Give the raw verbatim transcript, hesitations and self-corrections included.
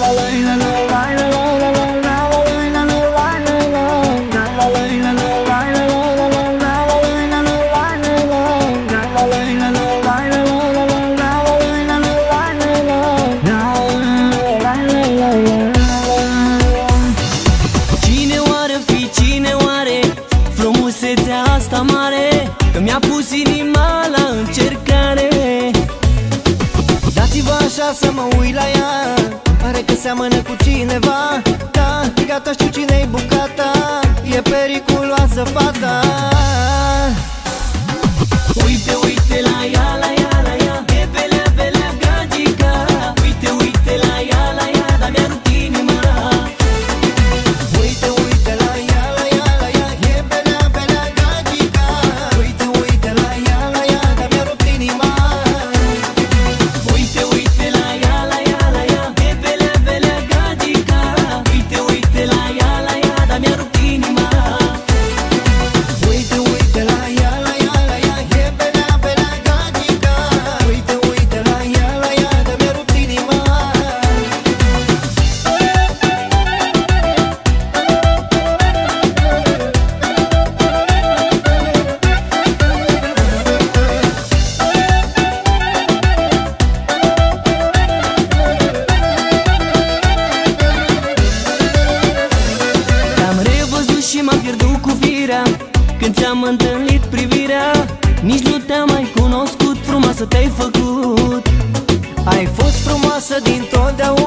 Asta mare, că mi-a pus inima la încercare. Dați-vă așa să mă uit la ea, pare că seamănă cu cineva. Da, gata, știu cine-i bucata, e periculoasă fata. Uite, uite la ea, la ea, la ea, e belea, belea gagica. Uite, uite la ea, la ea, dar mi-a rupt inima. Uite, uite la ea, la ea, la ea, e belea, belea gagica. Uite, uite la ea, la ea, dar mi-a rupt inima. Uite, uite la ea, la ea, la ea, e belea, belea gagica. Uite, uite la ea, la ea, dar mi-a rupt inima. Uite, uite la ea, la ea, la ea, e belea, belea gagica. Uite, uite la ea, la ea, dar mi-a rupt inima. Te-am revăzut și m-am pierdut cu firea când ți-am întâlnit privirea. Nici nu te-am mai cunoscut, frumoasă te-ai făcut. Ai fost frumoasă dintotdeauna.